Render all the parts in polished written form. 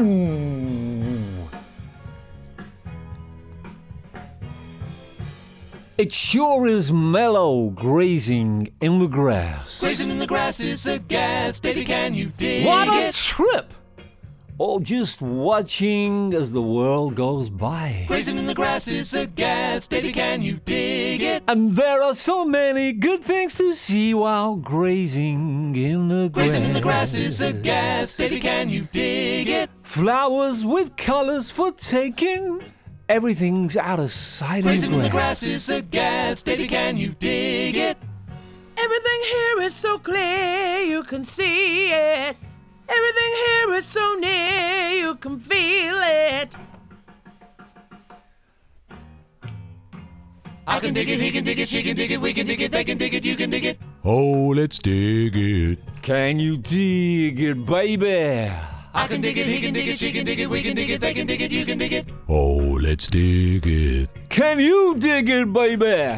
Ooh. It sure is mellow grazing in the grass. Grazing in the grass is a gas, baby, can you dig What a it? trip! Or just watching as the world goes by. Grazing in the grass is a gas, baby, can you dig it? And there are so many good things to see while grazing in the grass. Grazing in the grass is a gas, baby, can you dig it? Flowers with colors for taking. Everything's out of sight Grazing in and the grass. grass is a gas, baby, can you dig it? Everything here is so clear, you can see it. Everything here is so near, you can feel it. I can dig it, he can dig it, she can dig it, we can dig it, they can dig it, you can dig it. Oh, let's dig it. Can you dig it, baby? I can dig it, he can dig it, she can dig it, we can dig it, they can dig it, you can dig it. Oh, let's dig it. Can you dig it, baby?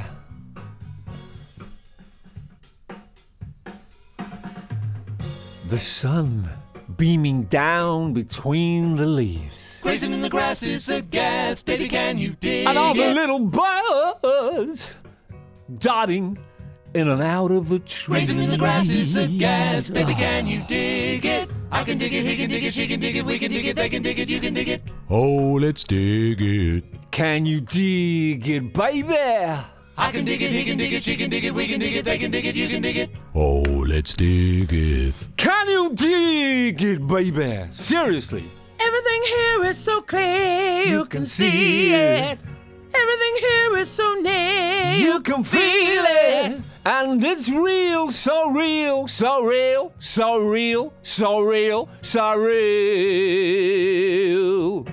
The sun beaming down between the leaves. Grazing in the grass is a gas, baby, can you dig And all the it? little birds darting in and out of the trees. Grazing in the grass is a gas, baby, can you dig it? I can dig it, he can dig it, she can dig it, we can dig it, they can dig it, you can dig it. Oh, let's dig it. Can you dig it, baby? I can dig it, he can dig it, she can dig it, we can dig it, they can dig it, you can dig it. Oh, let's dig it. Can you dig it, baby? Seriously. Everything here is so clear, you can see it. Everything here is so near, You can feel it. And it's real, so real, so real, so real, so real, so real.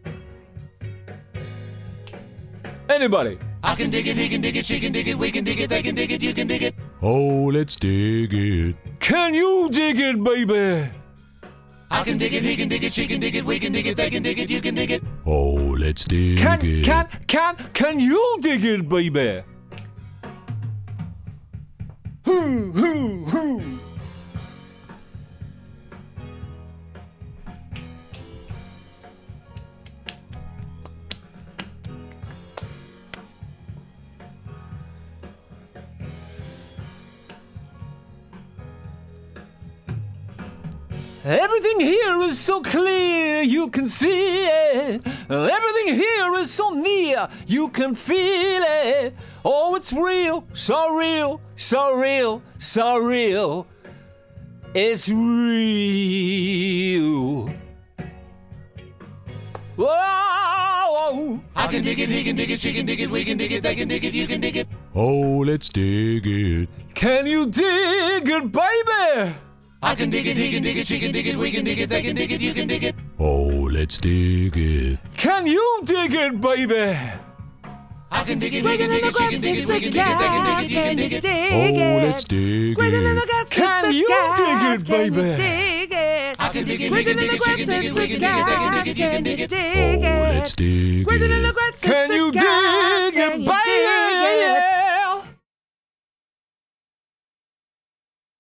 Anybody? I can dig it, he can dig it, she can dig it, we can dig it, they can dig it, you can dig it. Oh, let's dig it. Can you dig it, baby? I can dig it, he can dig it, she can dig it, we can dig it, they can dig it, you can dig it. Oh, let's dig Can it. you dig it, baby? Everything here is so clear, you can see it. Everything here is so near, you can feel it. Oh, it's real, so real, so real, so real. It's real. Whoa! I can dig it, he can dig it, she can dig it, we can dig it, they can dig it, you can dig it. Oh, let's dig it. Can you dig it, baby? I can dig it, he can dig it, she can dig it, we can dig it, they can dig it, you can dig it. Oh, let's dig it. Can you dig it, baby? I can dig it, he Grazing can in dig the it, she grass can dig it, is we a can dig it, they can gas, dig it, you can can you dig it. dig Oh, it? let's dig Grazing in the it. grass Can is a you gas, dig it, can you baby? dig it? I can dig it, he Grazing can in dig the it, she grass can dig it, is we a can dig it, they can dig gas, it, you can can you dig it. dig Oh, it? let's dig Grazing in the it. grass Can is a you gas,